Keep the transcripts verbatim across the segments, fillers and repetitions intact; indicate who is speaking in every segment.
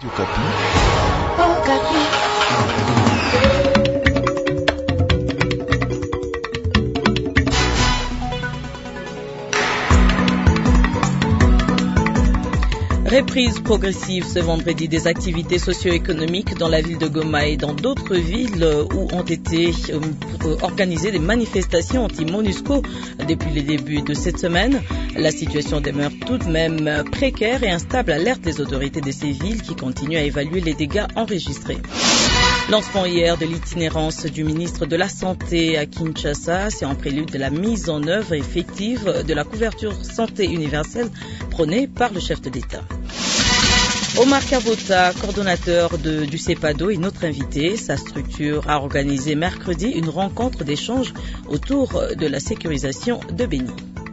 Speaker 1: Okapi.
Speaker 2: Okapi. Reprise progressive ce vendredi des activités socio-économiques dans la ville de Goma et dans d'autres villes où ont été organisées des manifestations anti-MONUSCO depuis le début de cette semaine. La situation demeure tout de même précaire et instable, alerte les autorités de ces villes qui continuent à évaluer les dégâts enregistrés. Lancement hier de l'itinérance du ministre de la Santé à Kinshasa, c'est en prélude de la mise en œuvre effective de la couverture santé universelle prônée par le chef de l'État. Omar Kavota, coordonnateur de, du CEPADO, est notre invité. Sa structure a organisé mercredi une rencontre d'échange autour de la sécurisation de Béni.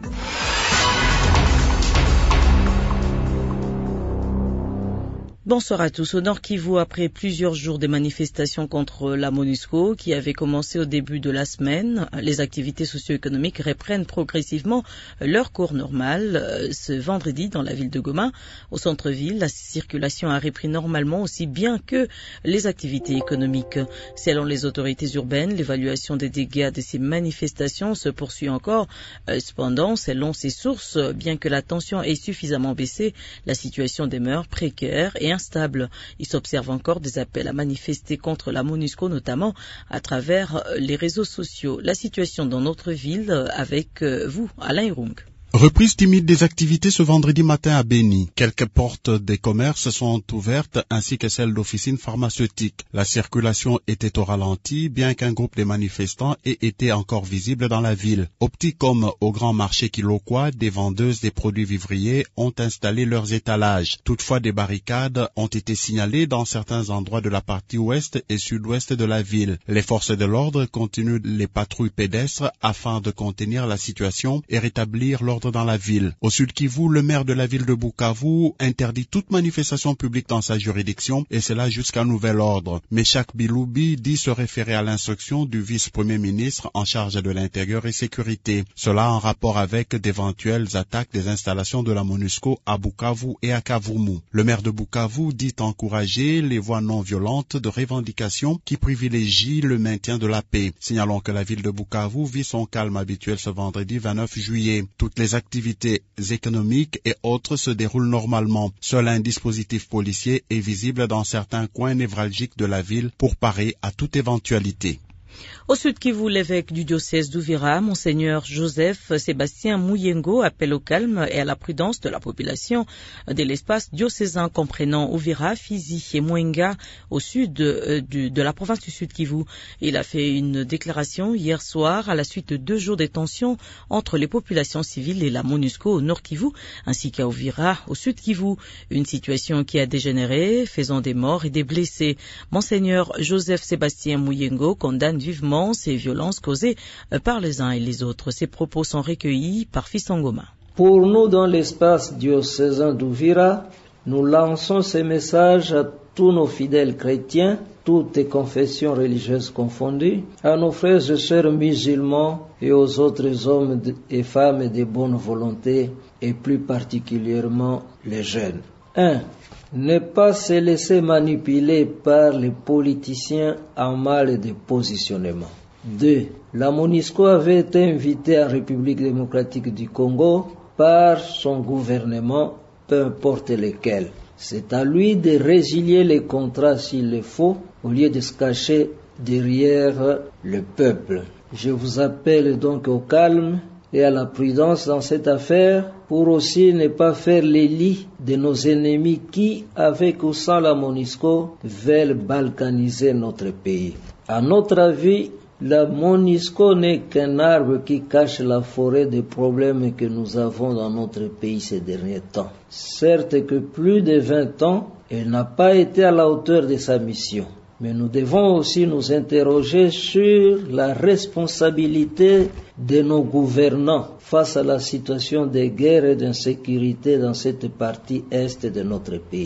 Speaker 2: Bonsoir à tous. Au Nord Kivu, après plusieurs jours de manifestations contre la MONUSCO qui avaient commencé au début de la semaine, les activités socio-économiques reprennent progressivement leur cours normal. Ce vendredi, dans la ville de Goma, au centre-ville, la circulation a repris normalement aussi bien que les activités économiques. Selon les autorités urbaines, l'évaluation des dégâts de ces manifestations se poursuit encore. Cependant, selon ces sources, bien que la tension ait suffisamment baissé, la situation demeure précaire et instable. Il s'observe encore des appels à manifester contre la MONUSCO, notamment à travers les réseaux sociaux. La situation dans notre ville avec vous, Alain Irung.
Speaker 3: Reprise timide des activités ce vendredi matin à Béni. Quelques portes des commerces sont ouvertes ainsi que celles d'officines pharmaceutiques. La circulation était au ralenti, bien qu'un groupe de manifestants ait été encore visible dans la ville. Au petit comme au grand marché Kiloquois, des vendeuses des produits vivriers ont installé leurs étalages. Toutefois, des barricades ont été signalées dans certains endroits de la partie ouest et sud-ouest de la ville. Les forces de l'ordre continuent les patrouilles pédestres afin de contenir la situation et rétablir l'ordre dans la ville. Au sud Kivu, le maire de la ville de Bukavu interdit toute manifestation publique dans sa juridiction et cela jusqu'à nouvel ordre. Meshak Biloubi dit se référer à l'instruction du vice-premier ministre en charge de l'intérieur et sécurité. Cela en rapport avec d'éventuelles attaques des installations de la MONUSCO à Bukavu et à Kavumu. Le maire de Bukavu dit encourager les voies non violentes de revendication qui privilégient le maintien de la paix. Signalons que la ville de Bukavu vit son calme habituel ce vendredi vingt-neuf juillet. Toutes les activités économiques et autres se déroulent normalement. Seul un dispositif policier est visible dans certains coins névralgiques de la ville pour parer à toute éventualité.
Speaker 2: Au sud Kivu, l'évêque du diocèse d'Uvira, Monseigneur Joseph Sébastien Mouyengo, appelle au calme et à la prudence de la population de l'espace diocésain comprenant Uvira, Fizi et Mwenga au sud euh, du, de la province du sud Kivu. Il a fait une déclaration hier soir à la suite de deux jours de tensions entre les populations civiles et la MONUSCO au nord Kivu, ainsi qu'à Uvira au sud Kivu. Une situation qui a dégénéré, faisant des morts et des blessés. Monseigneur Joseph Sébastien Mouyengo condamne vivement ces violences causées par les uns et les autres. Ces propos sont recueillis par Fissangoma.
Speaker 4: Pour nous, dans l'espace diocésain d'Uvira, nous lançons ces messages à tous nos fidèles chrétiens, toutes confessions religieuses confondues, à nos frères et sœurs musulmans et aux autres hommes et femmes de bonne volonté, et plus particulièrement les jeunes. un. Ne pas se laisser manipuler par les politiciens en mal de positionnement. deux. La MONUSCO avait été invitée en République démocratique du Congo par son gouvernement, peu importe lequel. C'est à lui de résilier les contrats s'il le faut, au lieu de se cacher derrière le peuple. Je vous appelle donc au calme et à la prudence dans cette affaire, pour aussi ne pas faire les lits de nos ennemis qui, avec ou sans la MONUSCO, veulent balkaniser notre pays. À notre avis, la MONUSCO n'est qu'un arbre qui cache la forêt des problèmes que nous avons dans notre pays ces derniers temps. Certes que plus de vingt ans, elle n'a pas été à la hauteur de sa mission. Mais nous devons aussi nous interroger sur la responsabilité de nos gouvernants face à la situation de guerre et d'insécurité dans cette partie est de notre pays.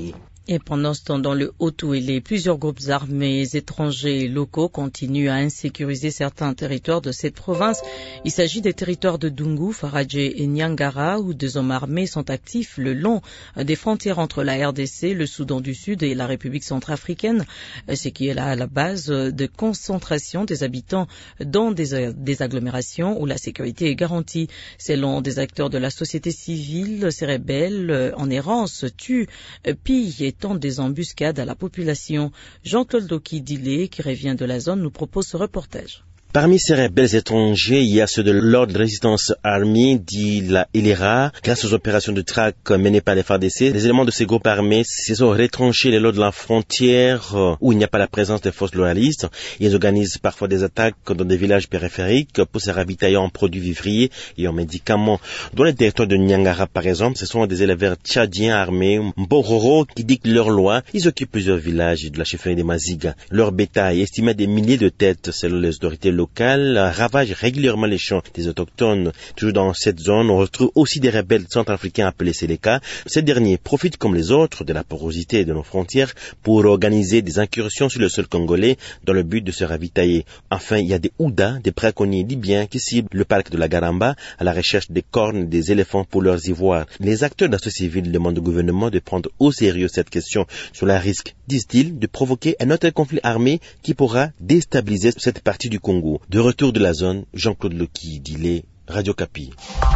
Speaker 2: Et pendant ce temps, dans le Haut-Ouélé, plusieurs groupes armés étrangers et locaux continuent à insécuriser certains territoires de cette province. Il s'agit des territoires de Dungu, Faradje et Niangara, où des hommes armés sont actifs le long des frontières entre la R D C, le Soudan du Sud et la République centrafricaine, ce qui est là à la base de concentration des habitants dans des, des agglomérations où la sécurité est garantie. Selon des acteurs de la société civile, ces rebelles en errance tuent, pillent et tentent des embuscades à la population. Jean-Claude Doki-Dilé, qui revient de la zone, nous propose ce reportage.
Speaker 1: Parmi ces rebelles étrangers, il y a ceux de l'ordre de résistance armée, dit la L R A. Grâce aux opérations de traque menées par les F A R D C, les éléments de ces groupes armés se sont retranchés le long de la frontière où il n'y a pas la présence des forces loyalistes. Ils organisent parfois des attaques dans des villages périphériques pour se ravitailler en produits vivriers et en médicaments. Dans le territoire de Niangara, par exemple, ce sont des éleveurs tchadiens armés, Mbororo, qui dictent leurs lois. Ils occupent plusieurs villages de la chefferie des Maziga. Leur bétail, estimé à des milliers de têtes selon les autorités locales, ravage régulièrement les champs des autochtones. Toujours dans cette zone, on retrouve aussi des rebelles centrafricains appelés Séléka. Ces derniers profitent comme les autres de la porosité de nos frontières pour organiser des incursions sur le sol congolais dans le but de se ravitailler. Enfin, il y a des Ouda, des braconniers libyens qui ciblent le parc de la Garamba à la recherche des cornes des éléphants pour leurs ivoires. Les acteurs de la société civile demandent au gouvernement de prendre au sérieux cette question sur le risque, disent-ils, de provoquer un autre conflit armé qui pourra déstabiliser cette partie du Congo. De retour de la zone, Jean-Claude Doki-Dilé, Radio Kapi.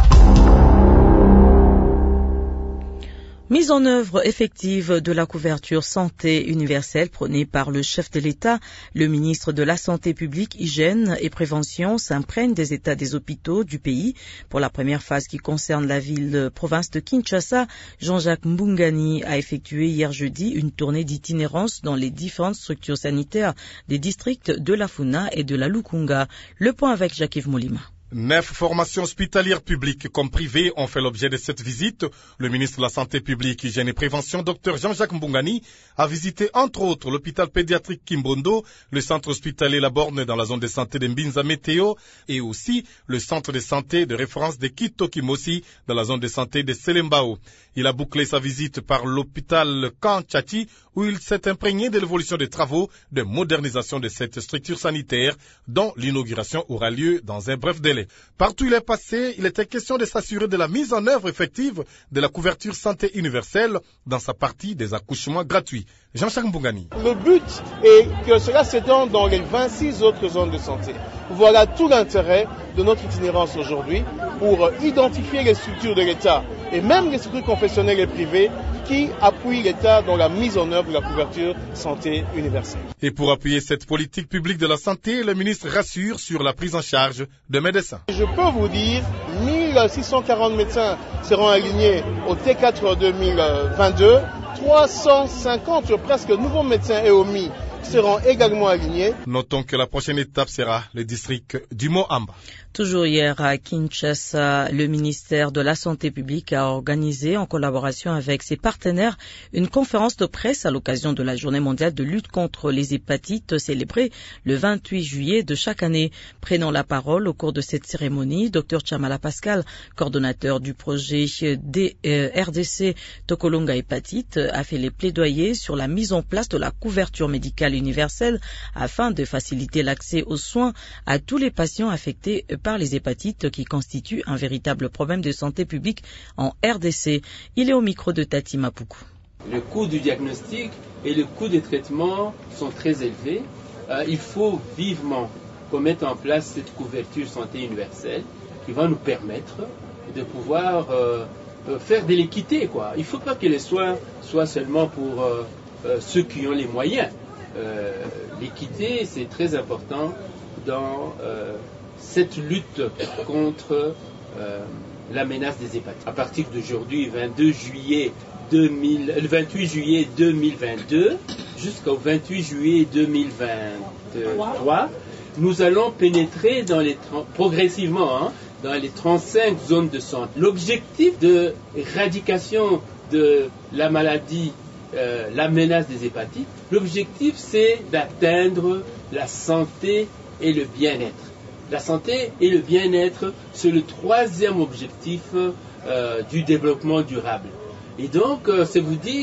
Speaker 2: Mise en œuvre effective de la couverture santé universelle prônée par le chef de l'État, le ministre de la Santé publique, Hygiène et Prévention s'imprègne des états des hôpitaux du pays. Pour la première phase qui concerne la ville-province de Kinshasa, Jean-Jacques Mbungani a effectué hier jeudi une tournée d'itinérance dans les différentes structures sanitaires des districts de la Funa et de la Lukunga. Le point avec Jacques-Yves Molima.
Speaker 5: Neuf formations hospitalières publiques comme privées ont fait l'objet de cette visite. Le ministre de la Santé publique, Hygiène et Prévention, Dr Jean-Jacques Mbungani, a visité entre autres l'hôpital pédiatrique Kimbondo, le centre hospitalier La Borne dans la zone de santé de Mbinza Météo et aussi le centre de santé de référence de Kito Kimosi dans la zone de santé de Selembao. Il a bouclé sa visite par l'hôpital Kanchati où il s'est imprégné de l'évolution des travaux de modernisation de cette structure sanitaire dont l'inauguration aura lieu dans un bref délai. Partout où il est passé, il était question de s'assurer de la mise en œuvre effective de la couverture santé universelle dans sa partie des accouchements gratuits. Jean-Jacques Mbungani.
Speaker 6: Le but est que cela s'étende dans les vingt-six autres zones de santé. Voilà tout l'intérêt de notre itinérance aujourd'hui pour identifier les structures de l'État et même les structures confessionnelles et privées qui appuient l'État dans la mise en œuvre de la couverture santé universelle.
Speaker 5: Et pour appuyer cette politique publique de la santé, le ministre rassure sur la prise en charge de médecins.
Speaker 6: Je peux vous dire, mille six cent quarante médecins seront alignés au T quatre deux mille vingt-deux, trois cent cinquante presque nouveaux médecins E O M I seront également alignés.
Speaker 5: Notons que la prochaine étape sera le district du Mohamba.
Speaker 2: Toujours hier à Kinshasa, le ministère de la Santé publique a organisé en collaboration avec ses partenaires une conférence de presse à l'occasion de la Journée mondiale de lutte contre les hépatites célébrée le vingt-huit juillet de chaque année. Prenant la parole au cours de cette cérémonie, Dr Chamala Pascal, coordonnateur du projet D, euh, R D C Tokolonga Hépatite, a fait les plaidoyers sur la mise en place de la couverture médicale universelle afin de faciliter l'accès aux soins à tous les patients affectés par les hépatites qui constituent un véritable problème de santé publique en R D C. Il est au micro de Tati Mapuku.
Speaker 7: Le coût du diagnostic et le coût des traitements sont très élevés. Euh, il faut vivement qu'on mette en place cette couverture santé universelle qui va nous permettre de pouvoir euh, faire de l'équité, quoi. Il ne faut pas que les soins soient seulement pour euh, euh, ceux qui ont les moyens. Euh, l'équité, c'est très important dans euh, cette lutte contre euh, la menace des hépatites. À partir d'aujourd'hui, vingt-deux juillet deux mille, le vingt-huit juillet deux mille vingt-deux jusqu'au vingt-huit juillet deux mille vingt-trois, nous allons pénétrer dans les progressivement hein, dans les trente-cinq zones de santé. L'objectif de éradication de la maladie, euh, la menace des hépatites, l'objectif c'est d'atteindre la santé et le bien-être. La santé et le bien-être, c'est le troisième objectif euh, du développement durable. Et donc, euh, c'est vous dire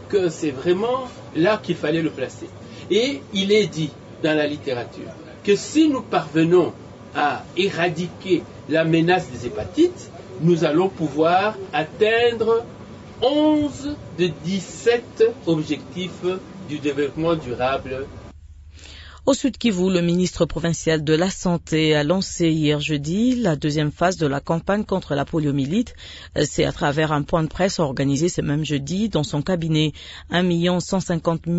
Speaker 7: que c'est vraiment là qu'il fallait le placer. Et il est dit dans la littérature que si nous parvenons à éradiquer la menace des hépatites, nous allons pouvoir atteindre onze de dix-sept objectifs du développement durable.
Speaker 2: Au Sud Kivu, le ministre provincial de la Santé a lancé hier jeudi la deuxième phase de la campagne contre la poliomyélite. C'est à travers un point de presse organisé ce même jeudi dans son cabinet. un million cent cinquante-six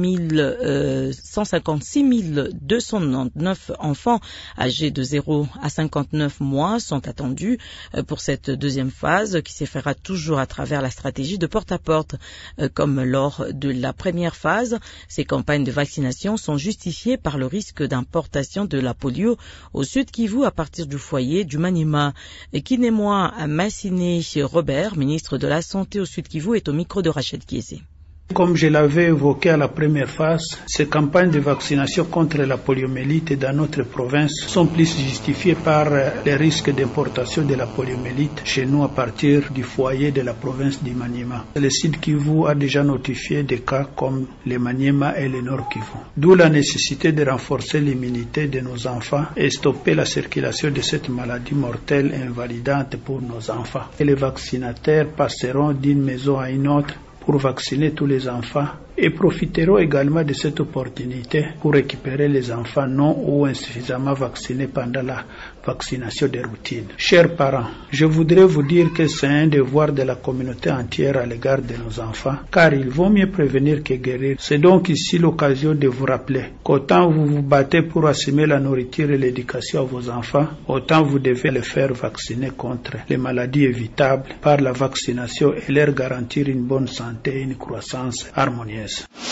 Speaker 2: mille deux cent quatre-vingt-dix-neuf enfants âgés de zéro à cinquante-neuf mois sont attendus pour cette deuxième phase qui se fera toujours à travers la stratégie de porte-à-porte. Comme lors de la première phase, ces campagnes de vaccination sont justifiées par le risque d'importation de la polio au Sud Kivu à partir du foyer du Maniema. Kinémois Massiné Robert, ministre de la Santé au Sud Kivu, est au micro de Rachel Kiese.
Speaker 8: Comme je l'avais évoqué à la première phase, ces campagnes de vaccination contre la poliomyélite dans notre province sont plus justifiées par les risques d'importation de la poliomyélite chez nous à partir du foyer de la province du Maniema. Le Sud Kivu a déjà notifié des cas comme le Maniema et le Nord Kivu. D'où la nécessité de renforcer l'immunité de nos enfants et stopper la circulation de cette maladie mortelle et invalidante pour nos enfants. Et les vaccinateurs passeront d'une maison à une autre pour vacciner tous les enfants et profiteront également de cette opportunité pour récupérer les enfants non ou insuffisamment vaccinés pendant la vaccination de routine. Chers parents, je voudrais vous dire que c'est un devoir de la communauté entière à l'égard de nos enfants, car il vaut mieux prévenir que guérir. C'est donc ici l'occasion de vous rappeler qu'autant vous vous battez pour assumer la nourriture et l'éducation à vos enfants, autant vous devez les faire vacciner contre les maladies évitables par la vaccination et leur garantir une bonne santé et une croissance harmonieuse.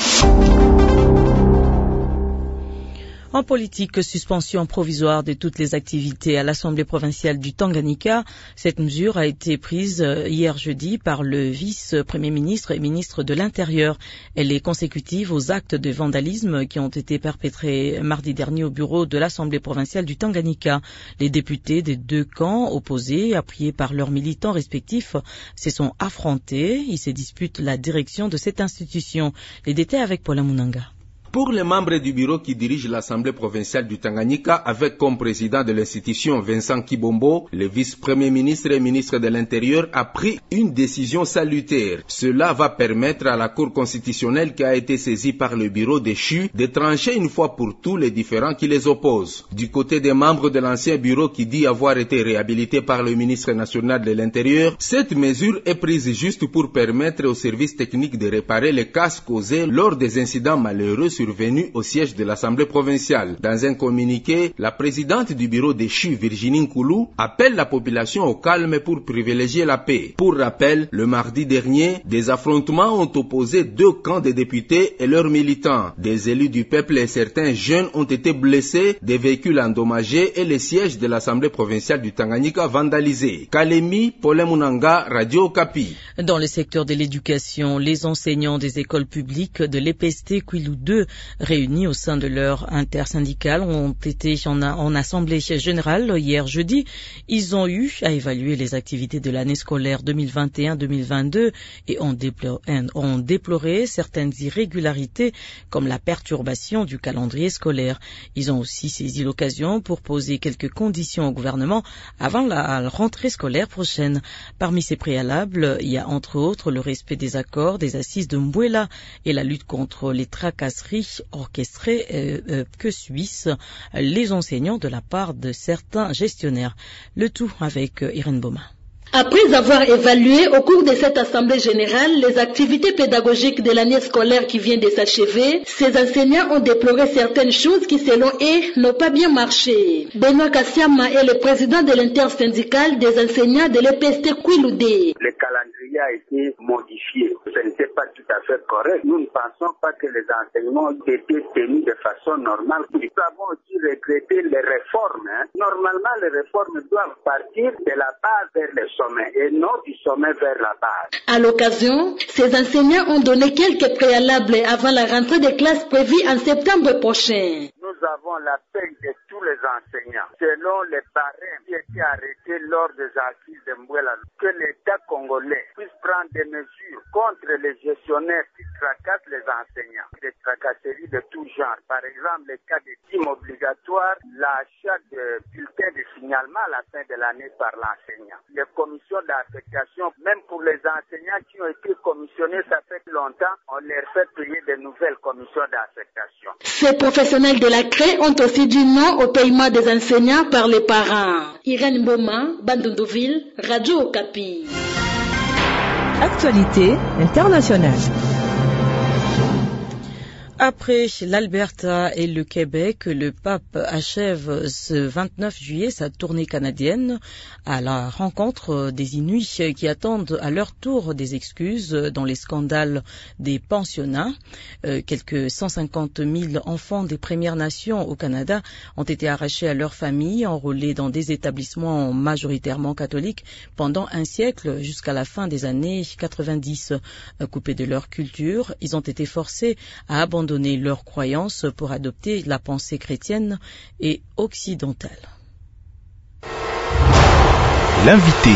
Speaker 2: En politique, suspension provisoire de toutes les activités à l'Assemblée provinciale du Tanganyika. Cette mesure a été prise hier jeudi par le vice-premier ministre et ministre de l'Intérieur. Elle est consécutive aux actes de vandalisme qui ont été perpétrés mardi dernier au bureau de l'Assemblée provinciale du Tanganyika. Les députés des deux camps opposés, appuyés par leurs militants respectifs, se sont affrontés. Ils se disputent la direction de cette institution. Les détails avec Paula Munanga.
Speaker 9: Pour les membres du bureau qui dirige l'Assemblée provinciale du Tanganyika, avec comme président de l'institution Vincent Kibombo, le vice-premier ministre et ministre de l'Intérieur a pris une décision salutaire. Cela va permettre à la Cour constitutionnelle qui a été saisie par le bureau déchu de trancher une fois pour tous les différends qui les opposent. Du côté des membres de l'ancien bureau qui dit avoir été réhabilité par le ministre national de l'Intérieur, cette mesure est prise juste pour permettre aux services techniques de réparer les casses causés lors des incidents malheureux survenu au siège de l'Assemblée provinciale. Dans un communiqué, la présidente du bureau déchu, Virginie Nkoulou, appelle la population au calme pour privilégier la paix. Pour rappel, le mardi dernier, des affrontements ont opposé deux camps de députés et leurs militants. Des élus du peuple et certains jeunes ont été blessés, des véhicules endommagés et les sièges de l'Assemblée provinciale du Tanganyika vandalisés. Kalemi, Paula Munanga, Radio Okapi.
Speaker 2: Dans le secteur de l'éducation, les enseignants des écoles publiques de l'E P S T Kwilu deux réunis au sein de leur intersyndicale ont été en, a, en assemblée générale hier jeudi. Ils ont eu à évaluer les activités de l'année scolaire deux mille vingt et un deux mille vingt-deux et ont déploré, ont déploré certaines irrégularités comme la perturbation du calendrier scolaire. Ils ont aussi saisi l'occasion pour poser quelques conditions au gouvernement avant la rentrée scolaire prochaine. Parmi ces préalables, il y a entre autres le respect des accords des assises de Mbouela et la lutte contre les tracasseries orchestrées euh, euh, que subissent les enseignants de la part de certains gestionnaires. Le tout avec euh, Irène Boma.
Speaker 10: Après avoir évalué au cours de cette assemblée générale les activités pédagogiques de l'année scolaire qui vient de s'achever, ces enseignants ont déploré certaines choses qui, selon eux, n'ont pas bien marché. Benoît Kassiama est le président de l'intersyndicale des enseignants de l'E P S T Kwilu-D.
Speaker 11: Le calendrier a été modifié. Ce n'était pas tout à fait correct. Nous ne pensons pas que les enseignements étaient tenus de façon normale. Nous avons aussi regretté les réformes. Hein. Normalement, les réformes doivent partir de la base vers les sommet et non du sommet vers la base.
Speaker 10: À l'occasion, ces enseignants ont donné quelques préalables avant la rentrée des classes prévue en septembre prochain.
Speaker 11: Nous avons l'appel de tous les enseignants, selon les barèmes qui étaient arrêtés lors des assises de Mbouela, que l'État congolais puisse prendre des mesures contre les gestionnaires qui tracassent les enseignants. Des tracasseries de tout genre. Par exemple, les cas de dîmes obligatoires, l'achat de bulletins de signalement à la fin de l'année par l'enseignant. Les commissions d'affectation, même pour les enseignants qui ont été commissionnés, ça fait longtemps, on leur fait payer de nouvelles commissions d'affectation.
Speaker 10: Ces professionnels de la C R E ont aussi dit non au paiement des enseignants par les parents. Irène Boma, Bandundouville, Radio Okapi.
Speaker 2: Actualité internationale. Après l'Alberta et le Québec, le pape achève ce vingt-neuf juillet sa tournée canadienne à la rencontre des Inuits qui attendent à leur tour des excuses dans les scandales des pensionnats. Euh, quelques cent cinquante mille enfants des Premières Nations au Canada ont été arrachés à leurs familles, enrôlés dans des établissements majoritairement catholiques pendant un siècle jusqu'à la fin des années quatre-vingt-dix. Coupés de leur culture, ils ont été forcés à abandonner donner leurs croyances pour adopter la pensée chrétienne et occidentale.
Speaker 12: L'invité.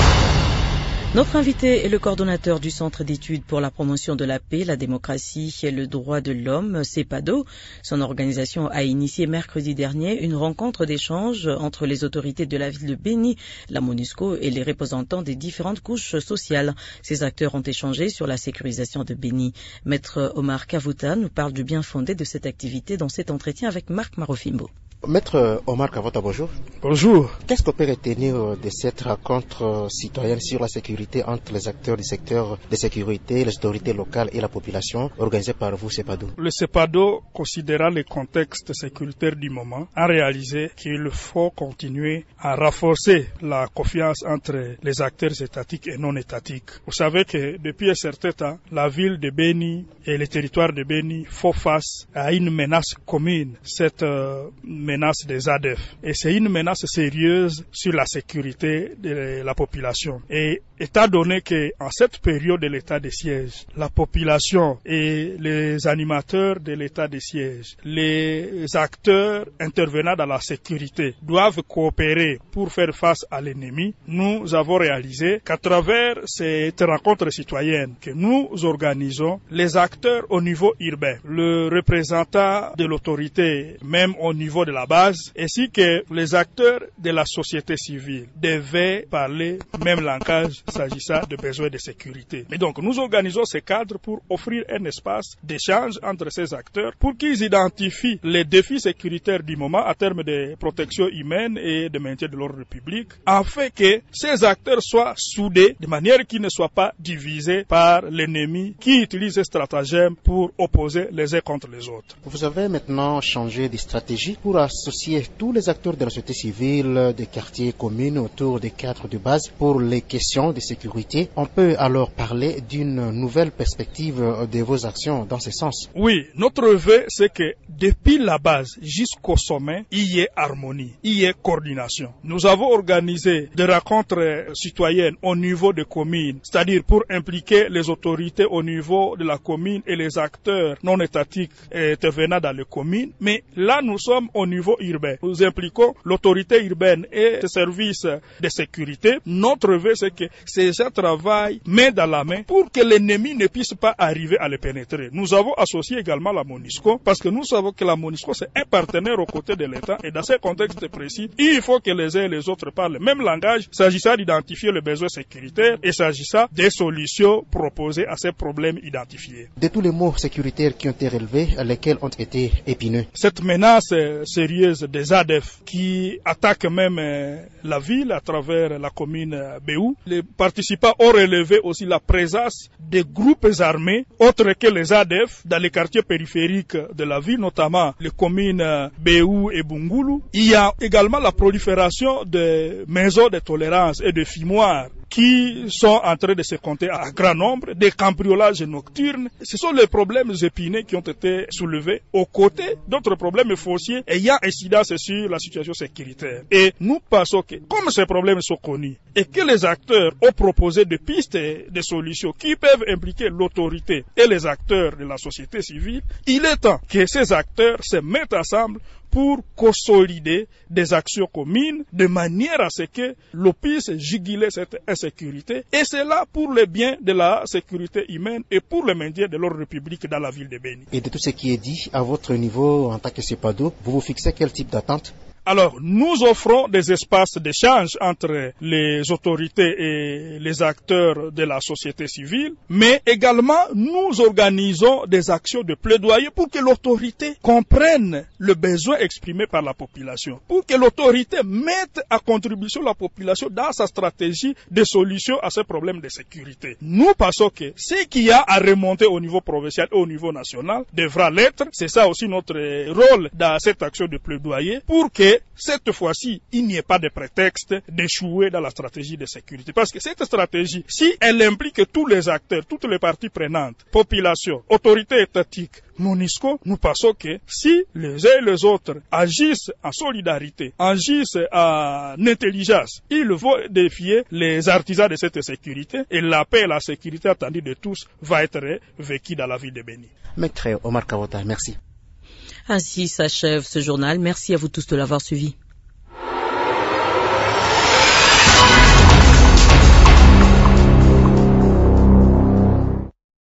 Speaker 2: Notre invité est le coordonnateur du Centre d'études pour la promotion de la paix, la démocratie et le droit de l'homme, CEPADO. Son organisation a initié mercredi dernier une rencontre d'échange entre les autorités de la ville de Béni, la MONUSCO et les représentants des différentes couches sociales. Ces acteurs ont échangé sur la sécurisation de Béni. Maître Omar Kavuta nous parle du bien fondé de cette activité dans cet entretien avec Marc Marofimbo.
Speaker 13: Maître Omar Kavuta, bonjour.
Speaker 8: Bonjour.
Speaker 13: Qu'est-ce qu'on peut retenir de cette rencontre citoyenne sur la sécurité entre les acteurs du secteur de sécurité, les autorités locales et la population, organisée par vous, CEPADO?
Speaker 8: Le CEPADO, considérant le contexte sécuritaire du moment, a réalisé qu'il faut continuer à renforcer la confiance entre les acteurs étatiques et non étatiques. Vous savez que depuis un certain temps, la ville de Béni et les territoires de Béni font face à une menace commune. Cette euh, menace des A D F. Et c'est une menace sérieuse sur la sécurité de la population. Et étant donné qu'en cette période de l'état de siège, la population et les animateurs de l'état de siège, les acteurs intervenant dans la sécurité doivent coopérer pour faire face à l'ennemi, nous avons réalisé qu'à travers cette rencontre citoyenne que nous organisons, les acteurs au niveau urbain, le représentant de l'autorité, même au niveau de la base, ainsi que les acteurs de la société civile devaient parler même langage s'agissant de besoins de sécurité. Et donc nous organisons ce cadre pour offrir un espace d'échange entre ces acteurs pour qu'ils identifient les défis sécuritaires du moment en termes de protection humaine et de maintien de l'ordre public, afin que ces acteurs soient soudés de manière qu'ils ne soient pas divisés par l'ennemi qui utilise ces stratagèmes pour opposer les uns contre les autres.
Speaker 13: Vous avez maintenant changé de stratégie pour associer tous les acteurs de la société civile des quartiers communs autour des cadres de base pour les questions de sécurité. On peut alors parler d'une nouvelle perspective de vos actions dans ce sens.
Speaker 8: Oui, notre vœu, c'est que depuis la base jusqu'au sommet, il y ait harmonie, il y ait coordination. Nous avons organisé des rencontres citoyennes au niveau des communes, c'est-à-dire pour impliquer les autorités au niveau de la commune et les acteurs non étatiques intervenant dans les communes. Mais là, nous sommes au niveau urbain. Nous impliquons l'autorité urbaine et les services de sécurité. Notre vœu, c'est que ces gens travaillent main dans la main pour que l'ennemi ne puisse pas arriver à les pénétrer. Nous avons associé également la MONUSCO parce que nous savons que la MONUSCO, c'est un partenaire aux côtés de l'État et dans ce contexte précis, il faut que les uns et les autres parlent le même langage s'agissant d'identifier les besoins sécuritaires et s'agissant des solutions proposées à ces problèmes identifiés.
Speaker 13: De tous les mots sécuritaires qui ont été relevés, lesquels ont été épineux?
Speaker 8: Cette menace sérieuse des A D F qui attaquent même la ville à travers la commune Béou. Les participants ont relevé aussi la présence des groupes armés autres que les A D F dans les quartiers périphériques de la ville, notamment les communes Béou et Bungulu. Il y a également la prolifération de maisons de tolérance et de fumoirs qui sont en train de se compter à grand nombre, des cambriolages nocturnes. Ce sont les problèmes épineux qui ont été soulevés aux côtés d'autres problèmes fonciers ayant incidence sur la situation sécuritaire. Et nous pensons que, comme ces problèmes sont connus et que les acteurs ont proposé des pistes et des solutions qui peuvent impliquer l'autorité et les acteurs de la société civile, il est temps que ces acteurs se mettent ensemble
Speaker 12: pour consolider des actions communes de manière à ce que l'on puisse juguler cette insécurité, et c'est là pour le bien de la sécurité humaine et pour le maintien de l'ordre public dans la ville de Béni.
Speaker 13: Et de tout ce qui est dit, à votre niveau, en tant que CEPADO, vous vous fixez quel type d'attente?
Speaker 12: Alors, nous offrons des espaces d'échange entre les autorités et les acteurs de la société civile, mais également nous organisons des actions de plaidoyer pour que l'autorité comprenne le besoin exprimé par la population, pour que l'autorité mette à contribution la population dans sa stratégie de solution à ces problèmes de sécurité. Nous pensons que ce qu'il y a à remonter au niveau provincial et au niveau national devra l'être. C'est ça aussi notre rôle dans cette action de plaidoyer, pour que cette fois-ci, il n'y ait pas de prétexte d'échouer dans la stratégie de sécurité. Parce que cette stratégie, si elle implique tous les acteurs, toutes les parties prenantes, population, autorité étatique, MONUSCO, nous pensons que si les uns et les autres agissent en solidarité, agissent en intelligence, ils vont défier les artisans de cette sécurité, et la paix et la sécurité attendue de tous va être vécue dans la ville de Béni.
Speaker 13: Maître Omar Kawata, merci.
Speaker 2: Ainsi s'achève ce journal. Merci à vous tous de l'avoir suivi.